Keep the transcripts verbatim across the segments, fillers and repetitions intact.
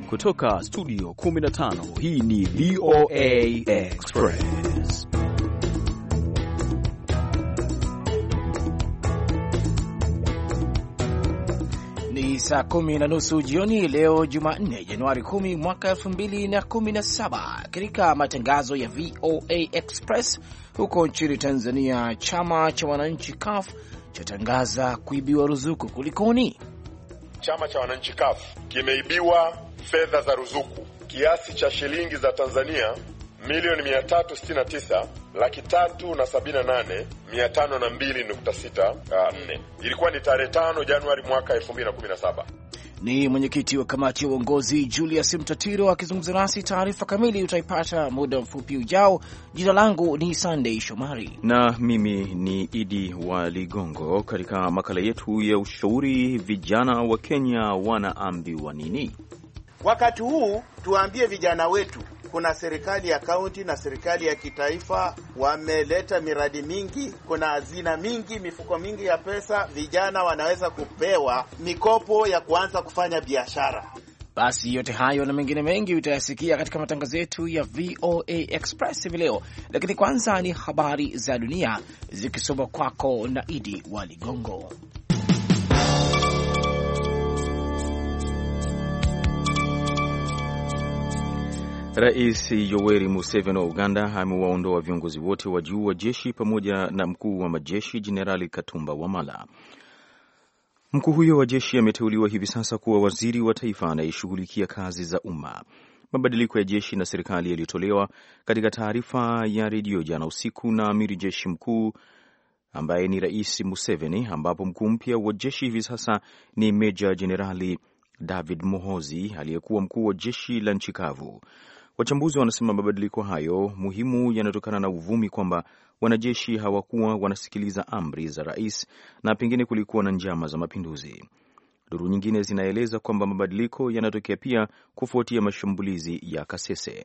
Kutoka studio kumi na tano, hii ni V O A Express. Ni saa kumi na nusu jioni leo Jumanne, Januari kumi mwaka elfu mbili na kumi na saba. Katika matangazo ya V O A Express, huko nchini Tanzania, chama cha wananchi C U F chatangaza kuibiwa ruzuku. Kulikoni? Chama cha wananchi C U F kimeibiwa fedha za ruzuku kiasi cha shilingi za Tanzania milioni mia tatu sitini na tisa laki tatu na sabini na nane mia tano na mbili nukta sita nne. Ilikuwa ni tarehe tano Januari mwaka elfu mbili na kumi na saba. Ni mwenyekiti wa kamati ya uongozi Julius Mtatiro akizungumza nasi. Taarifa kamili utaipata muda mfupi ujao. Jina langu ni Sunday Shomari na mimi ni Idi wa Ligongo. Katika makala yetu ya ushauri, vijana wa Kenya wanaambiwa nini? Wakati huu tuambie vijana wetu, kuna serikali ya kaunti na serikali ya kitaifa wameleta miradi mingi, kuna hazina mingi, mifuko mingi ya pesa, vijana wanaweza kupewa mikopo ya kuanza kufanya biashara. Basi yote hayo na mengine mengi utayasikia katika matangazo yetu ya V O A Express hivi leo, lakini kwanza ni habari za dunia zikisoma kwako na Idi wa Ligongo. Rais Yoweri Museveni wa Uganda amewaondoa viongozi wote wa juu wa jeshi pamoja na mkuu wa majeshi Jenerali Katumba Wamala. Mkuu huyo wa jeshi ameteuliwa hivi sasa kuwa waziri wa taifa anayeshughulikia kazi za umma. Mabadiliko ya jeshi na serikali yaliyotolewa katika taarifa ya redio jana usiku na amiri jeshi mkuu ambaye ni Rais Museveni, ambapo mkuu mpya wa jeshi hivi sasa ni Meja Jenerali David Muhoozi aliyekuwa mkuu wa jeshi la nchi kavu. Wachambuzi wanasema mabadiliko hayo muhimu yanatokana na uvumi kwamba wanajeshi hawakuwa wanasikiliza amri za rais na pengine kulikuwa na njama za mapinduzi. Duru nyingine zinaeleza kwamba mabadiliko yanatokea pia kufuatia mashambulizi ya Kasese.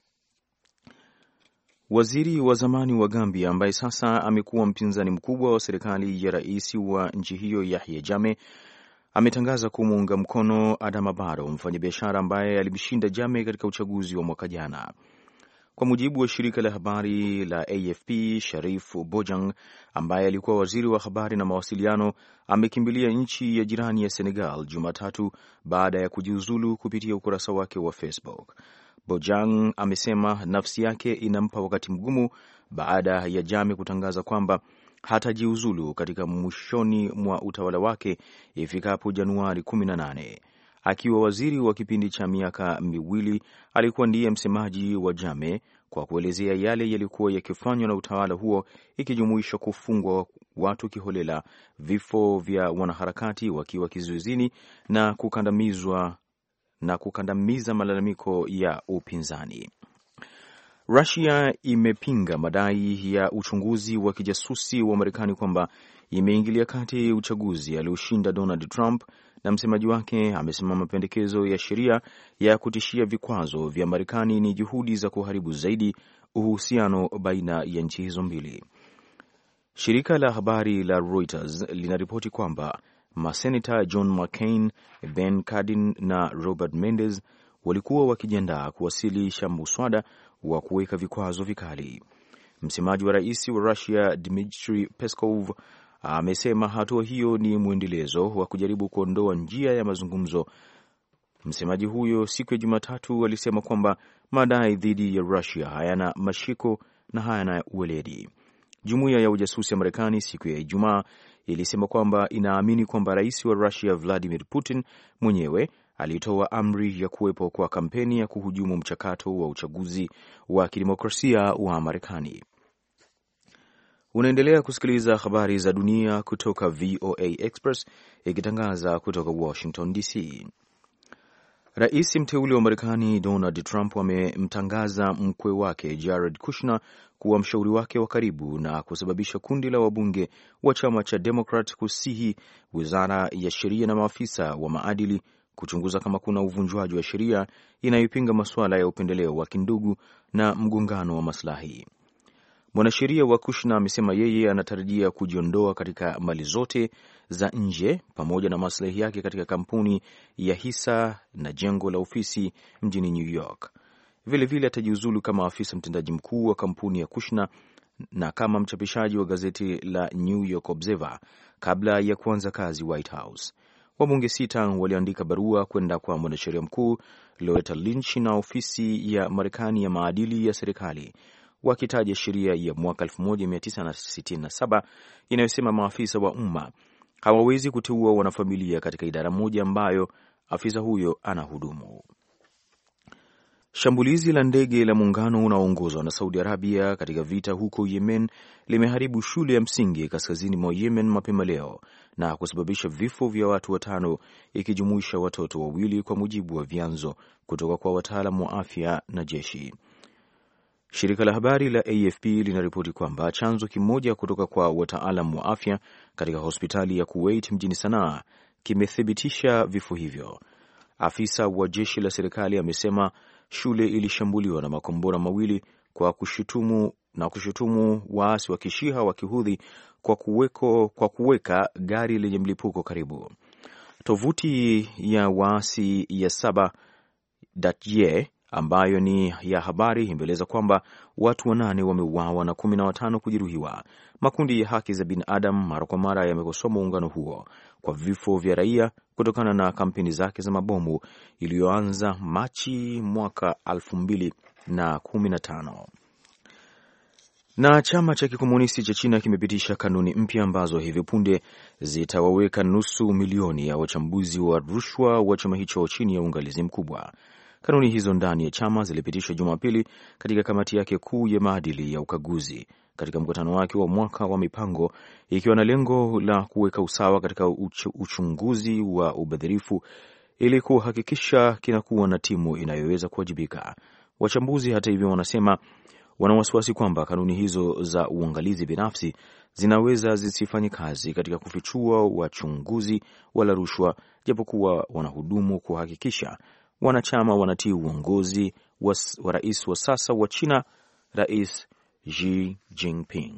Waziri wa zamani wa Gambia ambaye sasa amekuwa mpinzani mkubwa wa serikali ya rais wa nchi hiyo Yahya Jammeh ametangaza kumuunga mkono Adama Barrow, mfanyabiashara ambaye alimshinda Jammeh katika uchaguzi wa mwaka jana. Kwa mujibu wa shirika la habari la A F P, Sharif Bojang ambaye alikuwa waziri wa habari na mawasiliano amekimbilia nchi ya jirani ya Senegal Jumatatu baada ya kujiuzulu kupitia ukurasa wake wa Facebook. Bojang amesema nafsi yake inampa wakati mgumu baada ya Jammeh kutangaza kwamba hatajiuzulu katika mwishoni mwa utawala wake ifikapo Januari kumi na nane. Akiwa waziri wa kipindi cha miaka miwili, alikuwa ndiye msemaji wa Jammeh kwa kuelezea yale yalikuwa yakifanywa na utawala huo, ikijumuisha kufungwa watu kiholela, vifo vya wanaharakati wakiwa kizuizini na kukandamizwa na kukandamiza malalamiko ya upinzani. Russia imepinga madai ya uchunguzi wa kijasusi wa Marekani kwamba imeingilia kati uchaguzi alioshinda Donald Trump, na msemaji wake amesema mapendekezo ya sheria ya kutishia vikwazo vya Marekani ni juhudi za kuharibu zaidi uhusiano baina ya nchi hizo mbili. Shirika la habari la Reuters linaripoti kwamba maseneta John McCain, Ben Cardin na Robert Menendez walikuwa wakijiandaa kuwasilisha muswada wa kuweka vikwazo vikali. Msemaji wa rais wa Russia Dmitry Peskov amesema hatua hiyo ni mwendelezo wa kujaribu kuondoa njia ya mazungumzo. Msemaji huyo siku ya Jumatatu alisema kwamba madai dhidi ya Russia hayana mashiko na hayana uweledi. Jumuiya ya ujasusi ya Marekani siku ya Ijumaa ilisema kwamba inaamini kwamba rais wa Russia Vladimir Putin mwenyewe alitoa amri ya kuwepo kwa kampeni ya kuhujumu mchakato wa uchaguzi wa kidemokrasia wa Marekani. Unaendelea kusikiliza habari za dunia kutoka V O A Express ikitangaza kutoka Washington D C. Rais mteule wa Marekani Donald Trump amemtangaza mkwe wake Jared Kushner kuwa mshauri wake wa karibu na kusababisha kundi la wabunge wa chama cha Democrat kusihi wizara ya sheria na maafisa wa maadili kuchunguza kama kuna uvunjwaji wa sheria inayopinga masuala ya upendeleo wa kindugu na mgongano wa maslahi. Mwanasheria wa Kushner amesema yeye anatarajia kujiondoa katika mali zote za nje pamoja na maslahi yake katika kampuni ya hisa na jengo la ofisi mjini New York. Vilevile atajiuzulu kama afisa mtendaji mkuu wa kampuni ya Kushner na kama mchapishaji wa gazeti la New York Observer kabla ya kuanza kazi White House. Wabunge sita waliandika barua kwenda kwa mwanasheria mkuu Loretta Lynch na ofisi ya Marekani ya maadili ya serikali, wakitaja sheria ya mwaka elfu moja mia tisa sitini na saba inayosema maafisa wa umma hawawezi kuteua wanafamilia katika idara moja ambayo afisa huyo anahudumu. Shambulizi la ndege la muungano unaoongozwa na Saudi Arabia katika vita huko Yemen limeharibu shule ya msingi kaskazini mwa Yemen mapema leo na kusababisha vifo vya watu watano ikijumuisha watoto wawili, kwa mujibu wa vyanzo kutoka kwa wataalamu wa afya na jeshi. Shirika la habari la A F P linaripoti kwamba chanzo kimoja kutoka kwa wataalamu wa afya katika hospitali ya Kuwait mjini Sanaa kimethibitisha vifo hivyo. Afisa wa jeshi la serikali amesema shule ilishambuliwa na makombora mawili kwa kushutumu na kushutumu waasi wa Kishiha wa Kihudhi kwa kuweko, kwa kuweka gari lenye mlipuko karibu. Tovuti ya waasi ya Saba Datye ambayo ni ya habari imeeleza kwamba watu wanane wameuawa na kumi na watano kujeruhiwa. Makundi ya haki za binadamu mara kwa mara yamekosoa muungano huo kwa vifo vya raia kutokana na kampeni zake za mabomu iliyoanza Machi mwaka elfu mbili na kumi na tano. Na chama cha kikomunisti cha China kimepitisha kanuni mpya ambazo hivi punde zitawaweka nusu milioni ya wachambuzi wa rushwa wa chama hicho chini ya uangalizi mkubwa. Kanuni hizo ndani ya chama zilipitishwa Jumapili katika kamati yake kuu ya maadili ya ukaguzi katika mkutano wake wa mwaka wa mipango, ikiwa na lengo la kuweka usawa katika uch uchunguzi wa ubadhirifu ili kuhakikisha kinakuwa na timu inayoweza kuwajibika. Wachambuzi hata hivyo wanasema wana wasiwasi kwamba kanuni hizo za uangalizi binafsi zinaweza zisifanye kazi katika kufichua wachunguzi wala rushwa, japokuwa wanahudumu kuhakikisha wanachama wanatii uongozi wa, wa rais wa sasa wa China, Rais Xi Jinping.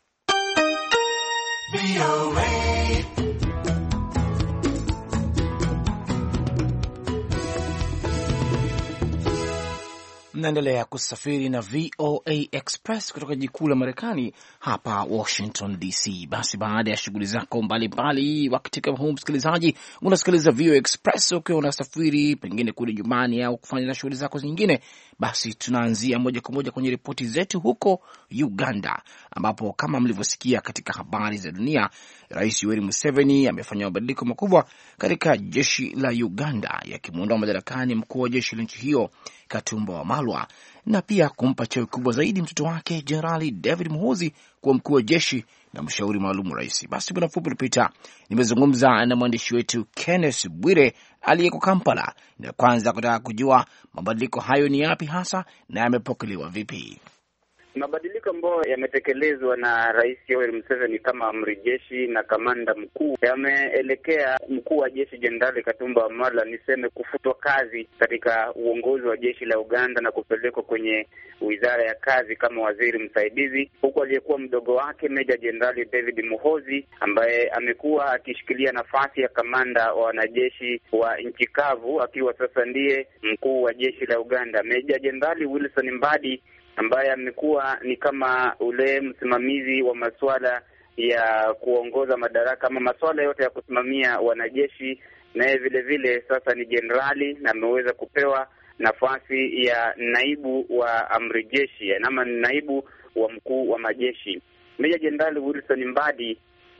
Mnaendelea kusafiri na V O A Express kutoka jiji kuu la Marekani hapa Washington D C. Basi baada ya shughuli zako mbalimbali wakati kama huu, msikilizaji, unasikiliza V O A Express ukiwa unasafiri pengine kule nyumbani au kufanya na shughuli zako zingine, basi tunaanzia moja kwa moja kwenye ripoti zetu huko Uganda, ambapo kama mlivyosikia katika habari za dunia, Rais Yoweri Museveni amefanya mabadiliko makubwa katika jeshi la Uganda, yakimuondoa madarakani mkuu wa jeshi la nchi hiyo Katumba Wamala na pia kumpa cheo kubwa zaidi mtoto wake Jenerali David Muhoozi kuwa mkuu wa jeshi na mshauri maalum wa rais. Basi muda mfupi uliopita nimezungumza na mwandishi wetu Kenneth Bwire aliyeko Kampala, na kwanza kutaka kujua mabadiliko hayo ni yapi hasa na yamepokelewa vipi. Mabadiliko ambayo yametekelezwa na Rais Yoweri Museveni kama amri jeshi na kamanda mkuu yameelekea mkuu wa jeshi Jenerali Katumba Wamala niseme kufutwa kazi katika uongozi wa jeshi la Uganda na kupelekwa kwenye wizara ya kazi kama waziri msaidizi, huku aliyekuwa mdogo wake Meja Jenerali David Muhoozi ambaye amekuwa akishikilia nafasi ya kamanda wa wanajeshi wa nchi kavu akiwa sasa ndiye mkuu wa jeshi la Uganda. Meja Jenerali Wilson Mbadi ambaye amekuwa ni kama ule msimamizi wa masuala ya kuongoza madaraka ama masuala yote ya kusimamia wanajeshi, naye vile vile sasa ni jenerali na ameweza kupewa nafasi ya naibu wa amri jeshi ama naibu wa mkuu wa majeshi. Meja Jenerali Wilson Mbadi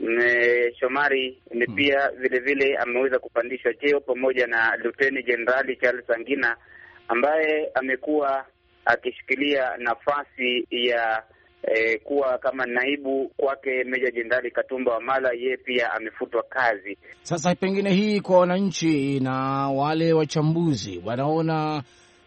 Shomari ni pia vile vile ameweza kupandishwa cheo pamoja na Luteni Jenerali Charles Angina ambaye amekuwa akishikilia nafasi ya eh, kuwa kama naibu kwake Meja Jenerali Katumba Wamala, yeye pia amefutwa kazi. Sasa pengine hii kwa wananchi na wale wachambuzi wanaona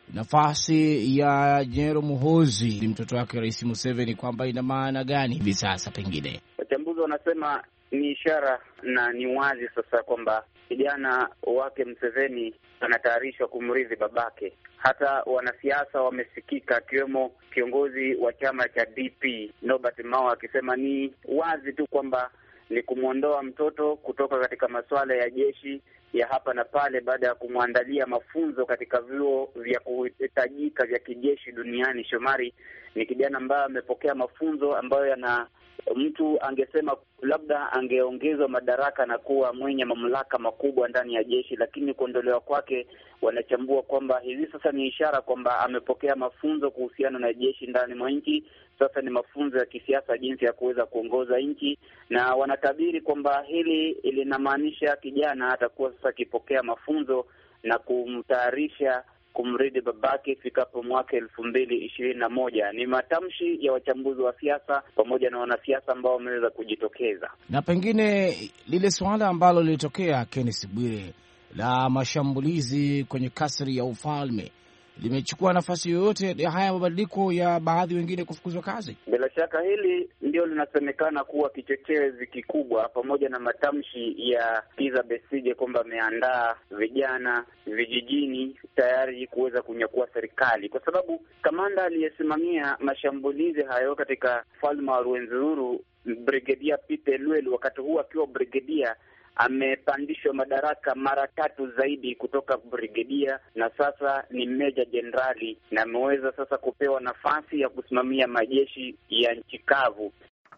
nafasi ya Jenerali Muhoozi mtoto wake Rais Museveni kwamba ina maana gani hivi sasa? Pengine wachambuzi wanasema ni ishara na ni wazi sasa kwamba kijana wake Museveni anatayarishwa kumrithi babake. Hata wanasiasa wamesikika, akiwemo kiongozi wa chama cha D P Norbert Mao akisema ni wazi tu kwamba ni kumwondoa mtoto kutoka katika masuala ya jeshi ya hapa na pale, baada ya kumwandalia mafunzo katika vyuo vya kuhitajika vya kijeshi duniani. Shomari ni kijana ambaye amepokea mafunzo ambayo yana mtu angesema labda angeongezwa madaraka na kuwa mwenye mamlaka makubwa ndani ya jeshi, lakini kuondolewa kwake wanachambua kwamba hivi sasa ni ishara kwamba amepokea mafunzo kuhusiana na jeshi ndani mwa nchi. Sasa ni mafunzo ya kisiasa, jinsi ya kuweza kuongoza nchi, na wanatabiri kwamba hili linamaanisha kijana atakuwa sasa akipokea mafunzo na kumtayarisha kumridi babake ifikapo mwaka elfu mbili ishirini na moja. Ni matamshi ya wachambuzi wa siasa pamoja na wanasiasa ambao wameweza kujitokeza. Na pengine lile suala ambalo lilitokea, Kenneth Bwire, la mashambulizi kwenye kasri ya ufalme limechukua nafasi yoyote ya haya mabadiliko ya baadhi wengine kufukuzwa kazi? Bila shaka hili ndio linasemekana kuwa kichochezi kikubwa, pamoja na matamshi ya Kizza Besigye kwamba ameandaa vijana vijijini tayari kuweza kunyakua serikali, kwa sababu kamanda aliyesimamia mashambulizi hayo katika ufalme wa Rwenzururu, Brigedia Peter Lwelu, wakati huu akiwa brigedia, amepandishwa madaraka mara tatu zaidi kutoka brigedia, na sasa ni meja jenerali, na ameweza sasa kupewa nafasi ya kusimamia majeshi ya nchi kavu.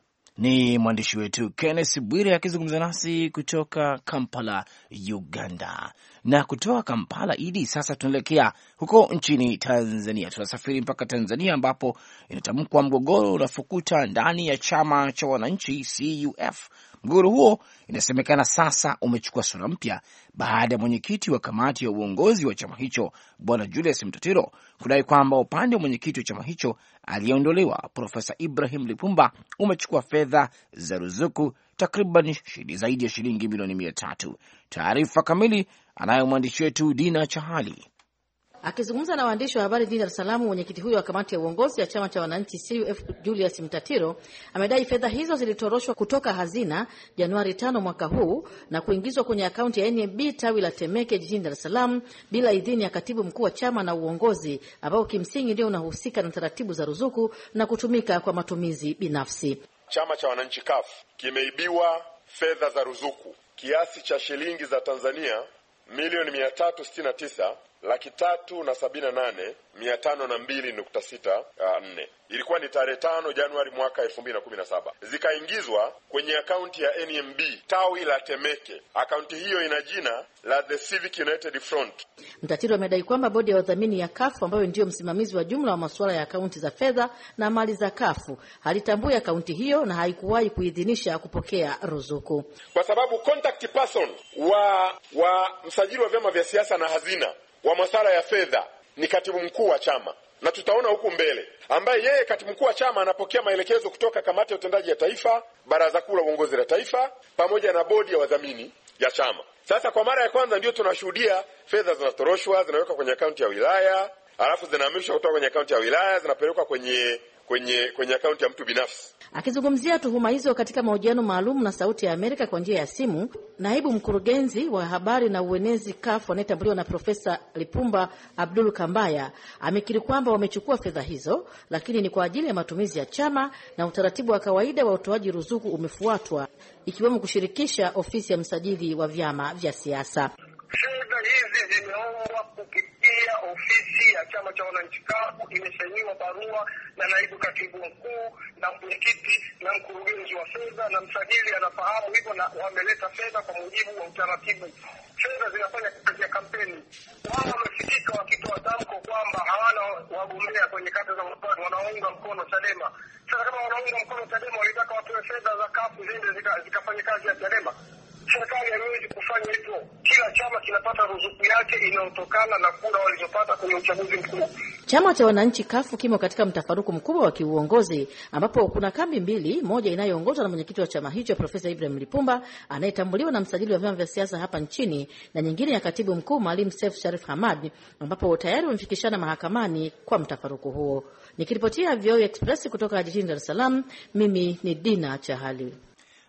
Ni mwandishi wetu Kenneth Bwire akizungumza nasi kutoka Kampala, Uganda. Na kutoka Kampala, Idi, sasa tunaelekea huko nchini Tanzania. Tunasafiri mpaka Tanzania ambapo inatamkwa mgogoro unafukuta ndani ya chama cha wananchi C U F. Mgogoro huo inasemekana sasa umechukua sura mpya baada ya mwenyekiti wa kamati ya uongozi wa chama hicho Bwana Julius Mtatiro kudai kwamba upande wa mwenyekiti wa chama hicho aliyeondolewa Profesa Ibrahim Lipumba umechukua fedha za ruzuku takriban zaidi ya shilingi milioni mia tatu. Taarifa kamili anayo mwandishi wetu Dina Chahali. Akizungumza na waandishi wa habari jijini Dar es Salaam, mwenyekiti huyo wa kamati ya uongozi ya chama cha wananchi C U F Julius Mtatiro amedai fedha hizo zilitoroshwa kutoka hazina Januari tano mwaka huu na kuingizwa kwenye akaunti ya N M B tawi la Temeke jijini Dar es Salaam bila idhini ya katibu mkuu wa chama na uongozi, ambao kimsingi ndio unahusika na taratibu za ruzuku na kutumika kwa matumizi binafsi. Chama cha wananchi C U F kimeibiwa fedha za ruzuku kiasi cha shilingi za Tanzania milioni mia tatu sitini na tisa laki tatu na sabini na nane mia tano na mbili nukta sita nne. Ilikuwa ni tarehe tano Januari mwaka elfu mbili na kumi na saba. Zikaingizwa kwenye akaunti ya N M B tawi la Temeke. Akaunti hiyo ina jina la The Civic United Front. Mtatiro amedai kwamba bodi ya wadhamini ya C A F ambayo ndio msimamizi wa jumla wa masuala ya akaunti za fedha na mali za C A F halitambui akaunti hiyo na haikuwahi kuidhinisha kupokea ruzuku. Kwa sababu contact person wa wa msajili wa vyama vya siasa na hazina wa masuala ya fedha ni katibu mkuu wa chama, na tutaona huku mbele, ambaye yeye katibu mkuu wa chama anapokea maelekezo kutoka kamati ya utendaji ya taifa, baraza kuu la uongozi la taifa, pamoja na bodi ya wadhamini ya chama. Sasa kwa mara ya kwanza ndio tunashuhudia fedha zinatoroshwa, zinawekwa kwenye akaunti ya wilaya, alafu zinahamishwa kutoka kwenye akaunti ya wilaya zinapelekwa kwenye kwenye kwenye akaunti ya mtu binafsi. Akizungumzia tuhuma hizo katika mahojiano maalum na Sauti ya Amerika kwa njia ya simu, naibu mkurugenzi wa habari na uenezi C A F anayetambuliwa na Profesa Lipumba Abdul Kambaya amekiri kwamba wamechukua fedha hizo, lakini ni kwa ajili ya matumizi ya chama na utaratibu wa kawaida wa utoaji ruzuku umefuatwa, ikiwemo kushirikisha ofisi ya msajili wa vyama vya siasa. Fedha hizi zimeombwa kupitia ofisi ya chama cha wananchi C A F, imesainiwa barua na naibu katibu mkuu na mwenyekiti na mkurugenzi wa fedha, na msajili anafahamu hivyo na wameleta fedha kwa mujibu wa utaratibu. Fedha zinafanya kazi ya kampeni. Wao wamefikika wakitoa tamko kwamba hawana wagombea kwenye kata za mkoa, wanaunga mkono Chadema. Sasa kama wanaunga mkono Chadema, walitaka watoe fedha za C A F ziende zikafanya zika kazi ya Chadema. Serikali haiwezi kufanya hivyo. Kila chama kinapata ruzuku yake inayotokana na kura walizopata kwenye uchaguzi mkuu. Chama cha wananchi C A F kimo katika mtafaruku mkubwa wa kiuongozi, ambapo kuna kambi mbili, moja inayoongozwa na mwenyekiti wa chama hicho Profesa Ibrahim Lipumba anayetambuliwa na msajili wa vyama vya siasa hapa nchini, na nyingine ya katibu mkuu Maalim Seif Sharif Hamad, ambapo tayari wamefikishana mahakamani kwa mtafaruku huo. Nikiripotia V O A Express kutoka jijini Dar es Salaam, mimi ni Dina Chahali.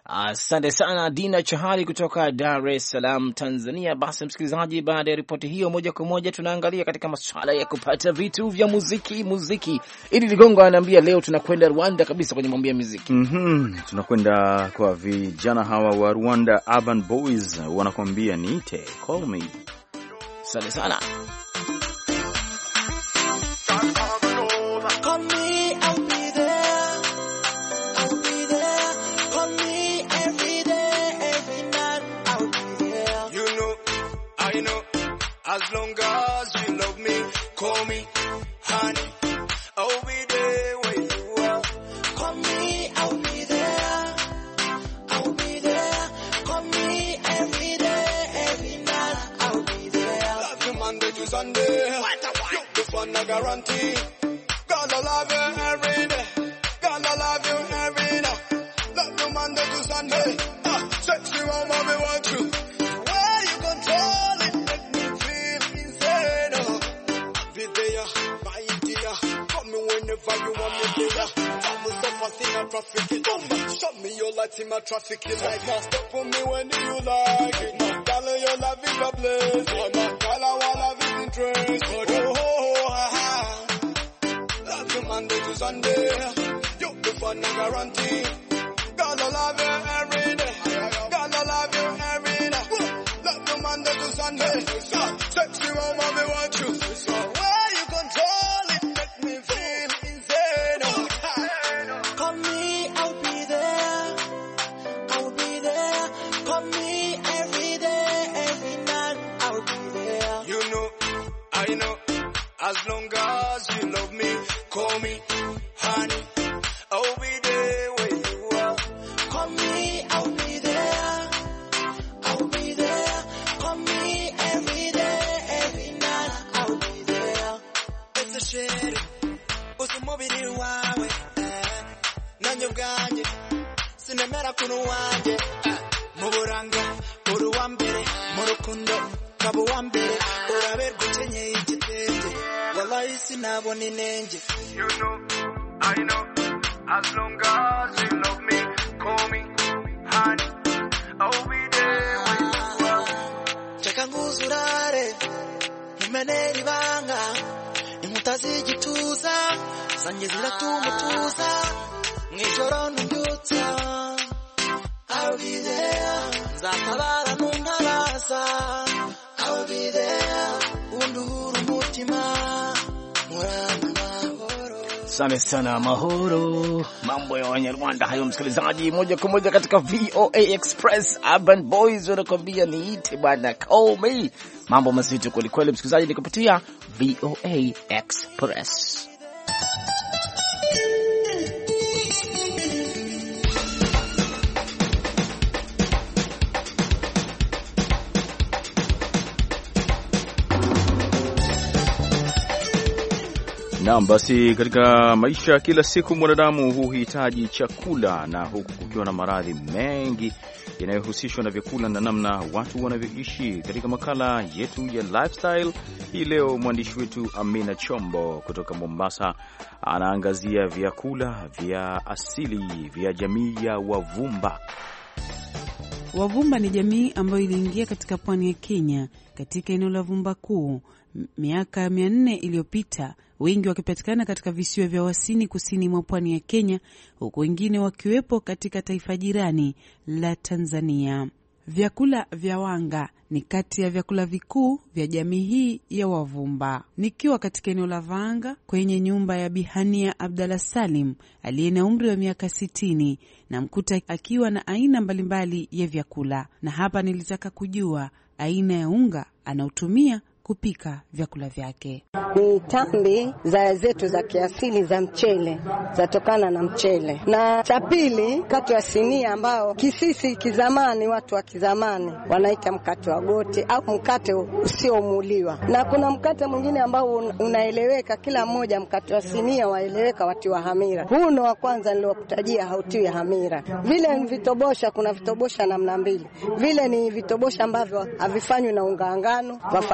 Asante sana Dina Chahali kutoka Dar es Salaam, Tanzania. Basi msikilizaji, baada ya ripoti hiyo, moja kwa moja tunaangalia katika masuala ya kupata vitu vya muziki. Muziki ili Ligongo anaambia leo tunakwenda Rwanda kabisa kwenye mambo ya muziki. Mhm, tunakwenda kwa vijana hawa wa Rwanda, Urban Boys, wanakuambia niite call me. Asante sana. As long as you love me, call me honey. I'll be there where you are. Call me, I'll be there. I'll be there. Call me every day, every night. I'll be there. Love you Monday to Sunday. You the fun I guarantee. Gonna love you every day. Gonna love you every day. Love you Monday to Sunday. Ah, sexy woman, we want you. Where you control it, make me feel insane. Oh, I'll be there, my dear. Call me whenever you want me there. Tell me stop us in a traffic. Show me your lights in my traffic. Like now, stop for me when you like it. Darling, your love is a blessing. Girl, I want love is interest. Oh, oh, oh, ah, ah. Love you Monday to Sunday. You the fun I guarantee. Gonna love you every day. Gonna love you every day. Love you Monday to Sunday. Sexy woman, we want you. Where you control it, make me feel insane. Oh, call me, I'll be there. I'll be there. Call me every day, every night. I'll be there. You know, I know. As long as you love me, call me honey. I'll be there where you are. Call me, I'll be there. I'll be there. Call me every day, every night. I'll be there. It's a shit. Usumubiri wawe. Nanyo ganje. Sinemera kunu wanje. Muburanga. Uru wambere. Murukundo. Kabu wambere. Uraber guchenye igitenge. Wallahi sinaboni nenje. You know, I know. As long as you love me, call me honey. I'll be there when you are. Chaka nguzurare, nimeneri banga, imutazi gituza, sanje ziratumutuza, mwijoro ndyutsa. I'll be there, nzatabara nuntarasa. I'll be there, unduhuru mutima, murana mahoro. Asante sana mahoro. Mambo ya Wanyarwanda hayo msikilizaji, moja kwa moja katika V O A Express. Urban Boys wanakuambia niite bwana, call me. Mambo mazito kweli kweli msikilizaji, nikupatia V O A Express. Naam, basi katika maisha kila siku mwanadamu huhitaji chakula, na huku kukiwa na maradhi mengi yanayohusishwa na vyakula na namna watu wanavyoishi. Katika makala yetu ya lifestyle hii leo, mwandishi wetu Amina Chombo kutoka Mombasa anaangazia vyakula vya asili vya jamii ya Wavumba. Wavumba ni jamii ambayo iliingia katika pwani ya Kenya katika eneo la Vumba Kuu miaka mia nne iliyopita, wengi wakipatikana katika visiwa vya Wasini kusini mwa pwani ya Kenya, huku wengine wakiwepo katika taifa jirani la Tanzania. Vyakula vya wanga ni kati ya vyakula vikuu vya jamii hii ya Wavumba. Nikiwa katika eneo la Vanga kwenye nyumba ya Bihania Abdalla Salim aliye na umri wa miaka sitini, na mkuta akiwa na aina mbalimbali ya vyakula, na hapa nilitaka kujua aina ya unga anaotumia kupika vyakula vyake. Ni tambi za zetu za kiasili za mchele, zatokana na mchele. Na cha pili, mkate wa sinia ambao kisisi kizamani, watu wa kizamani wanaita mkate wa goti au mkate usiomuliwa. Na kuna mkate mwingine ambao unaeleweka kila mmoja, mkate wa sinia waeleweka watu wa hamira. Huu ndo wa kwanza niliokutajia, hautiwi hamira. Vile ni vitobosha, kuna vitobosha namna mbili. Vile ni vitobosha ambavyo havifanywi na unga ngano, wafanyiwa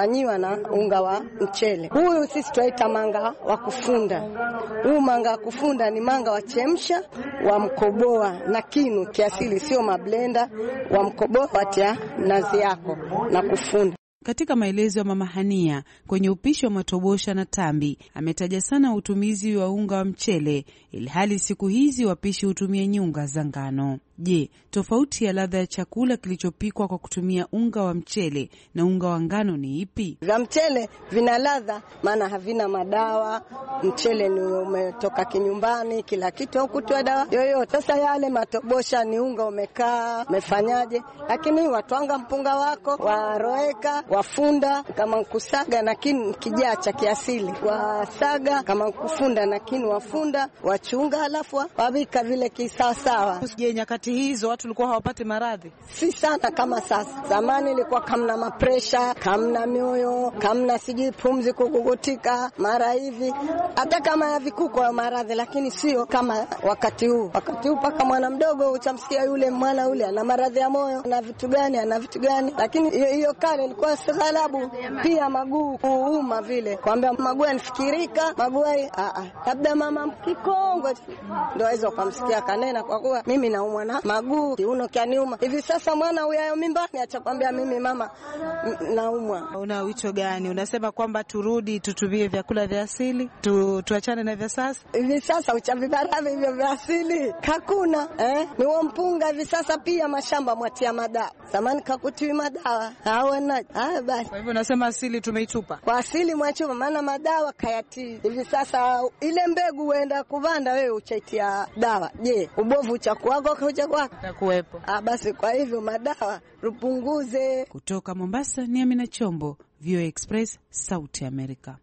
na unga wa mchele. Huyu sisi tunaita manga wa kufunda. Huu manga wa kufunda ni manga wa chemsha, wa mkoboa na kinu kiasili, sio mablenda, wa mkoboa watia nazi yako na kufunda. Katika maelezo ya Mama Hania kwenye upishi wa matobosha na tambi, ametaja sana utumizi wa unga wa mchele, ilhali siku hizi wapishi hutumia nyunga za ngano. Je, tofauti ya ladha ya chakula kilichopikwa kwa kutumia unga wa mchele na unga wa ngano ni ipi? Vya mchele vina ladha, maana havina madawa. Mchele ni umetoka kinyumbani, kila kitu hukutoa dawa yoyote. Sasa yale matobosha ni unga umekaa, umefanyaje, lakini watwanga mpunga wako, waroeka, wafunda kama kusaga na kinu kijaa cha kiasili, wasaga kama kufunda na kinu wafunda, wachunga halafu wabika vile kisawasawa. Je, nyakati hizo watu walikuwa hawapati maradhi? Si sana kama sasa. Zamani ilikuwa kamna mapresha, kamna mioyo, kamna siji pumzi kugugutika, mara hivi. Hata kama ya vikuko ya maradhi, lakini sio kama wakati huu. Wakati huu paka mwana mdogo uchamsikia yule mwana ule ana maradhi ya moyo, ana vitu gani, ana vitu gani. Lakini hiyo kale ilikuwa saghalabu, pia maguu kuuma vile. Kwambia maguu yanifikirika, maguu a a. Labda mama mkikongwe ndio aweza kumsikia kanena, kwa kuwa mimi naumwa na maguu, kiuno kianiuma. Hivi sasa mwana huyo mimbani achakwambia mimi mama naumwa. Una wito gani? Unasema kwamba turudi tutumie vyakula vya asili, tu, tuachane na vya sasa? Hivi sasa uchavibarave hivyo vya asili hakuna, eh? Ni wa mpunga hivi sasa, pia mashamba mwatia madawa. Zamani kakutiwi madawa. Hawana. Ah basi. Kwa hivyo unasema asili tumeitupa. Kwa asili mwachupa, maana madawa kayati. Hivi sasa ile mbegu uenda kuvanda wewe uchaitia dawa. Je, ubovu cha kwako kuja kwako takuwepo? Ah basi, kwa hivyo madawa rupunguze. Kutoka Mombasa ni Amina Chombo, V O A Express, Sauti Amerika.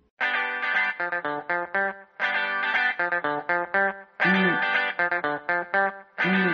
Mm. Mm.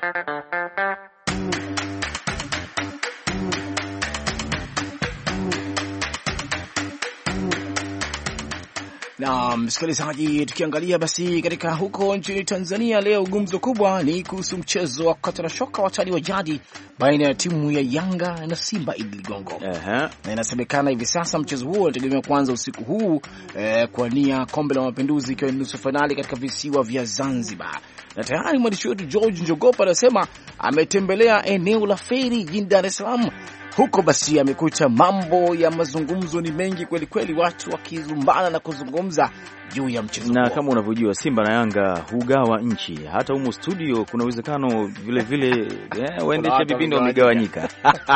Na msikilizaji, tukiangalia basi katika huko nchini Tanzania leo, gumzo kubwa ni kuhusu mchezo wa kukata na shoka watani wa jadi baina ya timu ya Yanga na Simba Idi Ligongo. Uh-huh. Na inasemekana hivi sasa mchezo huo unategemea kuanza usiku huu eh, kwa nia kombe la mapinduzi ikiwa ni nusu finali katika visiwa vya Zanzibar. Na tayari mwandishi wetu George Njogopa anasema ametembelea eneo la Feri jijini Dar es Salaam. Huko basi amekuta mambo ya mazungumzo ni mengi kweli kweli, watu wakizumbana na kuzungumza juu ya mchezo. Na kama unavyojua Simba na Yanga hugawa nchi. Hata humu studio kuna uwezekano vile vile yeah, waendesha vipindi wamegawanyika.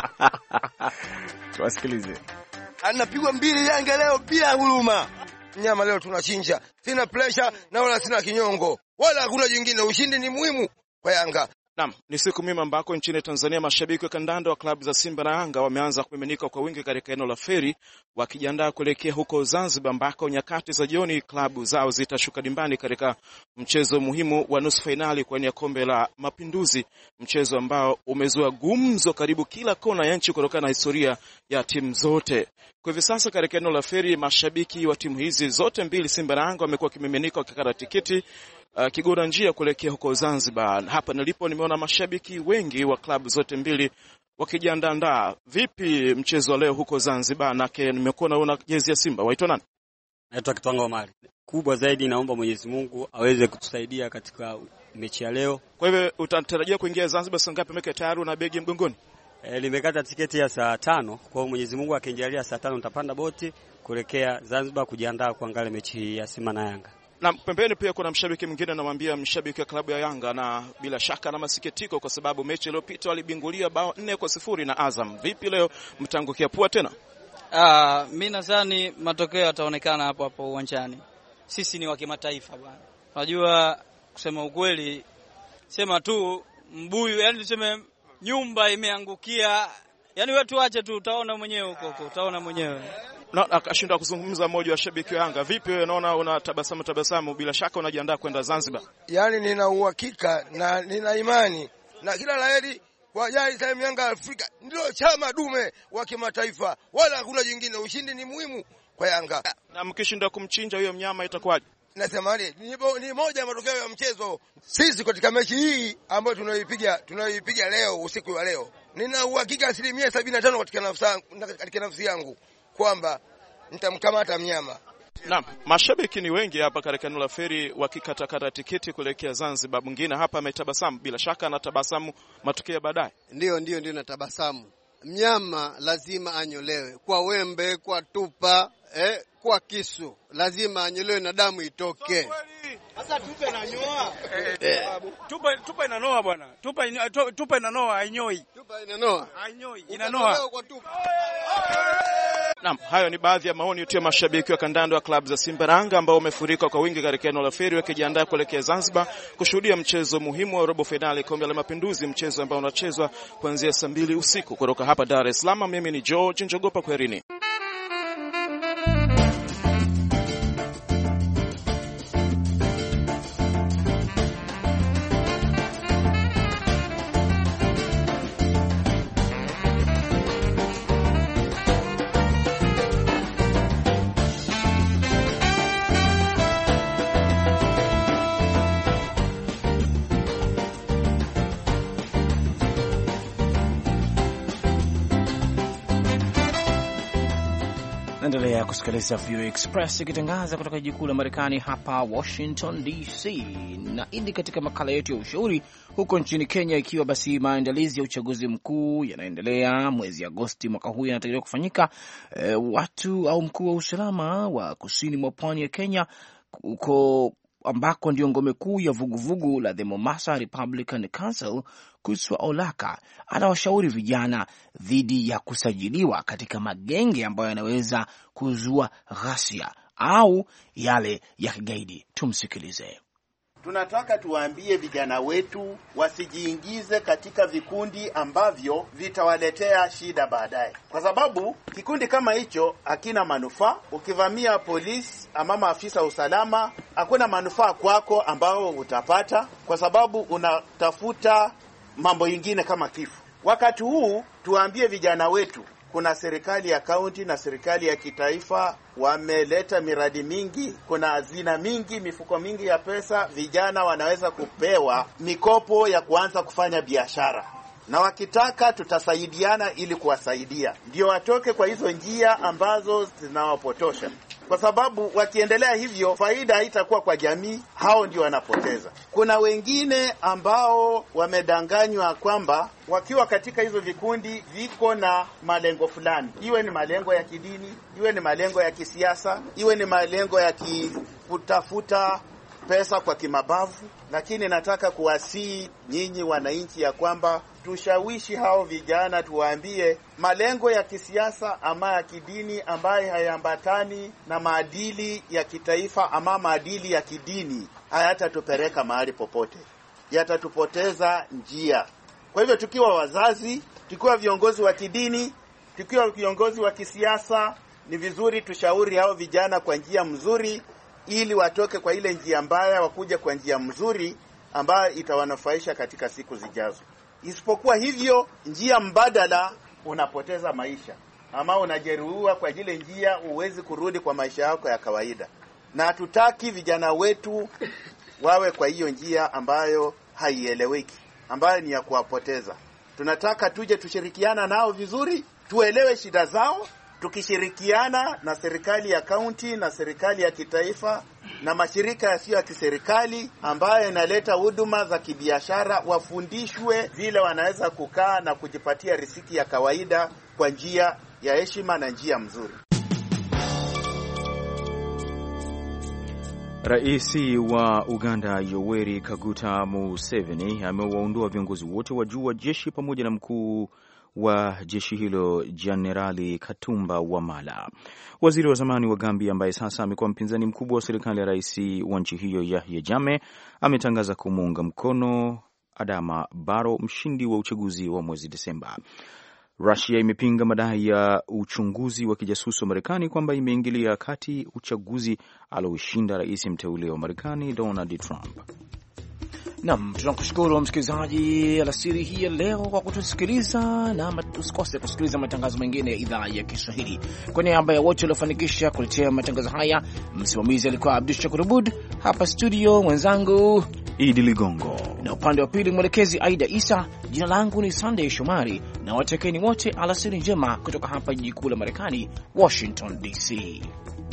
Tuwasikilize. Anapigwa mbili Yanga leo bila huruma. Nyama leo tunachinja. Sina pressure na wala sina kinyongo. Wala hakuna jingine, ushindi ni muhimu kwa Yanga. Naam, ni siku mima ambako nchini Tanzania mashabiki wa kandanda wa klabu za Simba na Yanga wameanza kumiminika kwa wingi katika eneo la Feri wakijiandaa kuelekea huko Zanzibar ambako nyakati za jioni klabu zao zitashuka dimbani katika mchezo muhimu wa nusu finali kwa nia kombe la mapinduzi, mchezo ambao umezua gumzo karibu kila kona ya nchi kutokana na historia ya timu zote. Kwa hivi sasa katika eneo la Feri mashabiki wa timu hizi zote mbili Simba na Yanga wamekuwa kimiminika wakikata tiketi Uh, kigora njia kuelekea huko Zanzibar. Hapa nilipo nimeona mashabiki wengi wa klabu zote mbili wakijiandaa. Vipi mchezo wa leo huko Zanzibar? Nake nimekuwa naona jezi ya Simba. Waitwa nani? Naitwa Kitwanga Omari. Kubwa zaidi naomba Mwenyezi Mungu aweze kutusaidia katika mechi ya leo. Kwa hivyo utatarajia kuingia Zanzibar saa ngapi? Meke tayari na begi mgongoni? E, nimekata tiketi ya saa tano. Kwa hiyo Mwenyezi Mungu akijalia saa tano nitapanda boti kuelekea Zanzibar kujiandaa kuangalia mechi ya Simba na Yanga. Na pembeni pia kuna mshabiki mwingine anamwambia mshabiki wa klabu ya Yanga na bila shaka na masikitiko kwa sababu mechi iliyopita walibingulia bao nne kwa sifuri na Azam. Vipi leo mtangukia pua tena? Ah, mimi nadhani matokeo yataonekana hapo hapo uwanjani. Sisi ni wa kimataifa bwana. Unajua kusema ukweli, sema tu mbuyu, yani tuseme nyumba imeangukia. Yaani wewe tuache tu, utaona mwenyewe huko huko, utaona mwenyewe. Na akashinda kuzungumza mmoja wa shabiki wa Yanga. Vipi wewe, naona una tabasamu tabasamu, bila shaka unajiandaa kwenda Zanzibar? Yaani nina uhakika na nina imani na kila laheri kwa jali time Yanga Afrika ndio chama dume wa kimataifa, wala hakuna jingine, ushindi ni muhimu kwa Yanga. Na mkishinda kumchinja huyo mnyama itakuwaje? Nasema ni, ni moja ya matokeo ya mchezo. Sisi katika mechi hii ambayo tunaipiga tunaipiga leo usiku wa leo, nina uhakika asilimia sabini na tano katika nafsi katika nafsi yangu kwamba nitamkamata mnyama. Naam, mashabiki ni wengi hapa katika eneo la feri wakikatakata tiketi kuelekea Zanzibar. Mwingine hapa ametabasamu, bila shaka anatabasamu matokeo baadaye. Ndio ndio ndio natabasamu. Mnyama lazima anyolewe kwa wembe, kwa tupa, eh, kwa kisu. Lazima anyolewe na damu itoke. Sasa tupe na nyoa. Eh, tupa tupa inanoa bwana. Tupa tupa inanoa hainyoi. Tupa inanoa. Hainyoi, inanoa. Naam, hayo ni baadhi ya maoni ya mashabiki wa kandanda wa klabu za Simba na Yanga ambao wamefurika kwa wingi katika eneo la feri wakijiandaa kuelekea Zanzibar kushuhudia mchezo muhimu wa robo finali Kombe la Mapinduzi, mchezo ambao unachezwa kuanzia saa mbili usiku. Kutoka hapa Dar es Salaam, mimi ni George Njogopa, kwaherini. Endelea kusikiliza V O A Express ikitangaza kutoka jiji kuu la Marekani hapa Washington D C. Na idi katika makala yetu ya ushauri huko nchini Kenya, ikiwa basi maandalizi ya uchaguzi mkuu yanaendelea mwezi Agosti mwaka huu yanatarajiwa kufanyika. E, watu au mkuu wa usalama wa kusini mwa pwani ya Kenya huko ambako ndio ngome kuu ya vuguvugu la The Mombasa Republican Council, Kuswa Olaka, anawashauri vijana dhidi ya kusajiliwa katika magenge ambayo yanaweza kuzua ghasia au yale ya kigaidi. Tumsikilize. Tunataka tuwaambie vijana wetu wasijiingize katika vikundi ambavyo vitawaletea shida baadaye, kwa sababu kikundi kama hicho hakina manufaa. Ukivamia polisi ama maafisa usalama, hakuna manufaa kwako ambao utapata, kwa sababu unatafuta mambo mengine kama kifo. Wakati huu tuwaambie vijana wetu, kuna serikali ya kaunti na serikali ya kitaifa wameleta miradi mingi, kuna hazina mingi, mifuko mingi ya pesa. Vijana wanaweza kupewa mikopo ya kuanza kufanya biashara, na wakitaka tutasaidiana ili kuwasaidia ndio watoke kwa hizo njia ambazo zinawapotosha, kwa sababu wakiendelea hivyo faida haitakuwa kwa jamii, hao ndio wanapoteza. Kuna wengine ambao wamedanganywa kwamba wakiwa katika hizo vikundi viko na malengo fulani, iwe ni malengo ya kidini, iwe ni malengo ya kisiasa, iwe ni malengo ya kutafuta pesa kwa kimabavu. Lakini nataka kuwasihi nyinyi wananchi ya kwamba tushawishi hao vijana, tuwaambie malengo ya kisiasa ama ya kidini ambaye hayaambatani na maadili ya kitaifa ama maadili ya kidini hayatatupeleka mahali popote, yatatupoteza njia. Kwa hivyo tukiwa wazazi, tukiwa viongozi wa kidini, tukiwa viongozi wa kisiasa, ni vizuri tushauri hao vijana kwa njia mzuri ili watoke kwa ile njia mbaya wakuja kwa njia mzuri ambayo itawanufaisha katika siku zijazo. Isipokuwa hivyo, njia mbadala unapoteza maisha ama unajeruhiwa kwa ile njia, uwezi kurudi kwa maisha yako ya kawaida. Na hatutaki vijana wetu wawe kwa hiyo njia ambayo haieleweki, ambayo ni ya kuwapoteza. Tunataka tuje tushirikiana nao vizuri, tuelewe shida zao, tukishirikiana na serikali ya kaunti na serikali ya kitaifa na mashirika yasiyo ya kiserikali ambayo inaleta huduma za kibiashara, wafundishwe vile wanaweza kukaa na kujipatia riziki ya kawaida kwa njia ya heshima na njia mzuri. Rais wa Uganda Yoweri Kaguta Museveni amewaondoa viongozi wote wa juu wa jeshi pamoja na mkuu wa jeshi hilo Jenerali Katumba Wamala. Waziri wa zamani wa Gambia ambaye sasa amekuwa mpinzani mkubwa wa serikali ya rais wa nchi hiyo Yahya Jammeh ametangaza kumuunga mkono Adama Barrow, mshindi wa uchaguzi wa mwezi Desemba. Russia imepinga madai ya uchunguzi wa kijasusi wa Marekani kwamba imeingilia kati uchaguzi alioshinda rais mteule wa Marekani Donald Trump. Naam, tunakushukuru msikilizaji alasiri hii ya leo kwa kutusikiliza, na usikose kusikiliza matangazo mengine ya idhaa ya Kiswahili. Kwa niaba ya wote waliofanikisha kuletea matangazo haya, msimamizi alikuwa Abdul Shakur Abud, hapa studio mwenzangu Idi Ligongo, na upande wa pili mwelekezi Aida Isa. Jina langu ni Sunday Shomari, na watekeni wote alasiri njema kutoka hapa jiji kuu la Marekani, Washington D C.